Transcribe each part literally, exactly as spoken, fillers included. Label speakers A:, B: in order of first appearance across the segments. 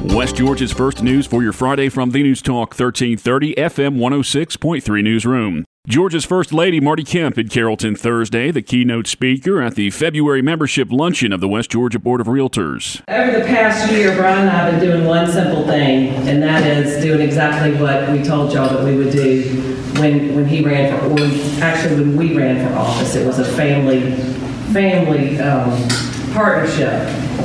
A: West Georgia's first news for your Friday from the News Talk thirteen thirty F M one oh six point three Newsroom. Georgia's First Lady Marty Kemp in Carrollton Thursday, the keynote speaker at the February membership luncheon of the West Georgia Board of Realtors.
B: Over the past year, Brian and I have been doing one simple thing, and that is doing exactly what we told y'all that we would do when when he ran for, or actually when we ran for office. It was a family, family um, partnership.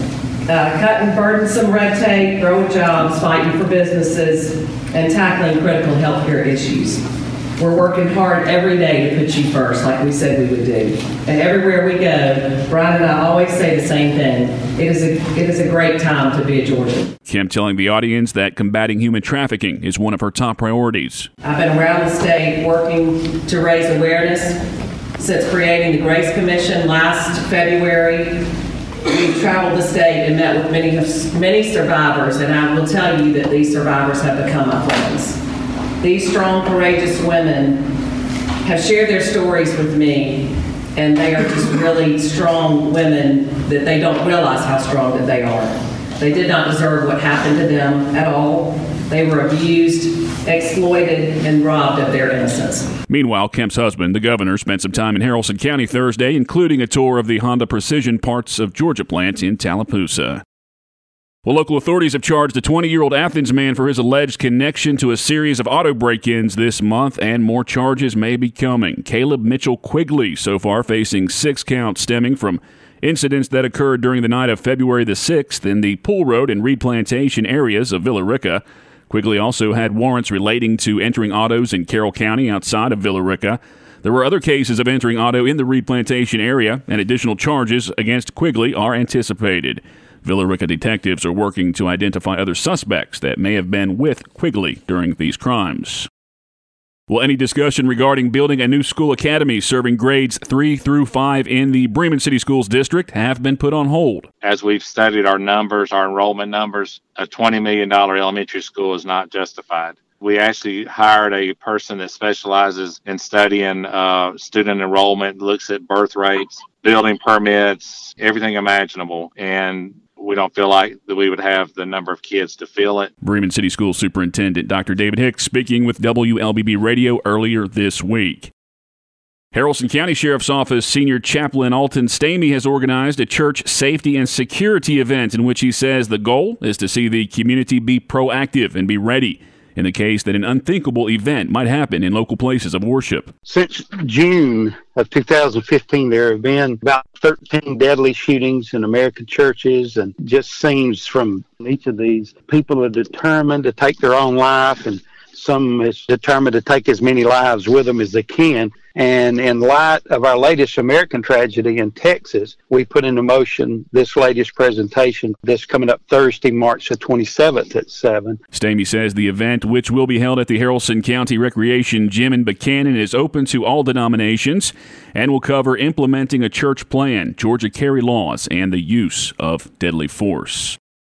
B: Uh, cutting burdensome red tape, growing jobs, fighting for businesses, and tackling critical healthcare issues. We're working hard every day to put you first, like we said we would do. And everywhere we go, Brian and I always say the same thing. It is a, it is a great time to be a Georgian.
A: Kemp telling the audience that combating human trafficking is one of her top priorities.
B: I've been around the state working to raise awareness since creating the Grace Commission last February. We've traveled the state and met with many, many survivors, and I will tell you that these survivors have become my friends. These strong, courageous women have shared their stories with me, and they are just really strong women that they don't realize how strong that they are. They did not deserve what happened to them at all. They were abused, exploited, and robbed of their innocence.
A: Meanwhile, Kemp's husband, the governor, spent some time in Haralson County Thursday, including a tour of the Honda Precision Parts of Georgia plant in Tallapoosa. Well, local authorities have charged a twenty-year-old Athens man for his alleged connection to a series of auto break-ins this month, and more charges may be coming. Caleb Mitchell Quigley so far facing six counts stemming from incidents that occurred during the night of February the sixth in the Pool Road and Reed Plantation areas of Villa Rica. Quigley also had warrants relating to entering autos in Carroll County outside of Villa Rica. There were other cases of entering auto in the Reed Plantation area, and additional charges against Quigley are anticipated. Villa Rica detectives are working to identify other suspects that may have been with Quigley during these crimes. Well, any discussion regarding building a new school academy serving grades three through five in the Bremen City Schools District have been put on hold.
C: As we've studied our numbers, our enrollment numbers, a twenty million dollars elementary school is not justified. We actually hired a person that specializes in studying uh, student enrollment, looks at birth rates, building permits, everything imaginable, and we don't feel like that we would have the number of kids to fill it.
A: Bremen City School Superintendent Doctor David Hicks speaking with W L B B Radio earlier this week. Haralson County Sheriff's Office Senior Chaplain Alton Stamey has organized a church safety and security event in which he says the goal is to see the community be proactive and be ready in the case that an unthinkable event might happen in local places of worship.
D: Since June of two thousand fifteen, there have been about thirteen deadly shootings in American churches, and just seems from each of these, people are determined to take their own life, and some is determined to take as many lives with them as they can. And in light of our latest American tragedy in Texas, we put into motion this latest presentation this coming up Thursday, March the twenty-seventh at seven.
A: Stamey says the event, which will be held at the Haralson County Recreation Gym in Buchanan, is open to all denominations and will cover implementing a church plan, Georgia carry laws, and the use of deadly force.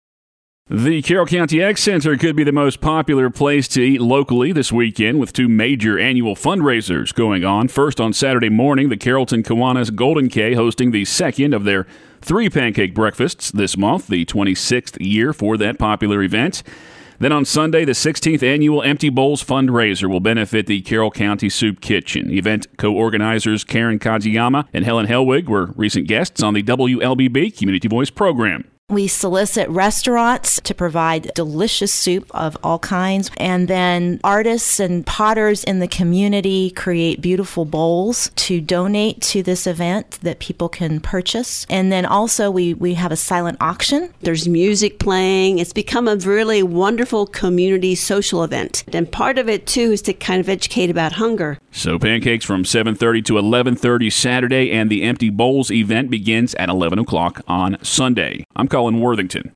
A: The Carroll County Egg Center could be the most popular place to eat locally this weekend, with two major annual fundraisers going on. First, on Saturday morning, the Carrollton Kiwanis Golden K hosting the second of their three pancake breakfasts this month, the twenty-sixth year for that popular event. Then on Sunday, the sixteenth annual Empty Bowls fundraiser will benefit the Carroll County Soup Kitchen. Event co-organizers Karen Kajiyama and Helen Helwig were recent guests on the W L B B Community Voice program.
E: We solicit restaurants to provide delicious soup of all kinds, and then artists and potters in the community create beautiful bowls to donate to this event that people can purchase. And then also we, we have a silent auction.
F: There's music playing. It's become a really wonderful community social event. And part of it, too, is to kind of educate about hunger.
A: So pancakes from seven thirty to eleven thirty Saturday, and the Empty Bowls event begins at eleven o'clock on Sunday. I'm Colin Worthington.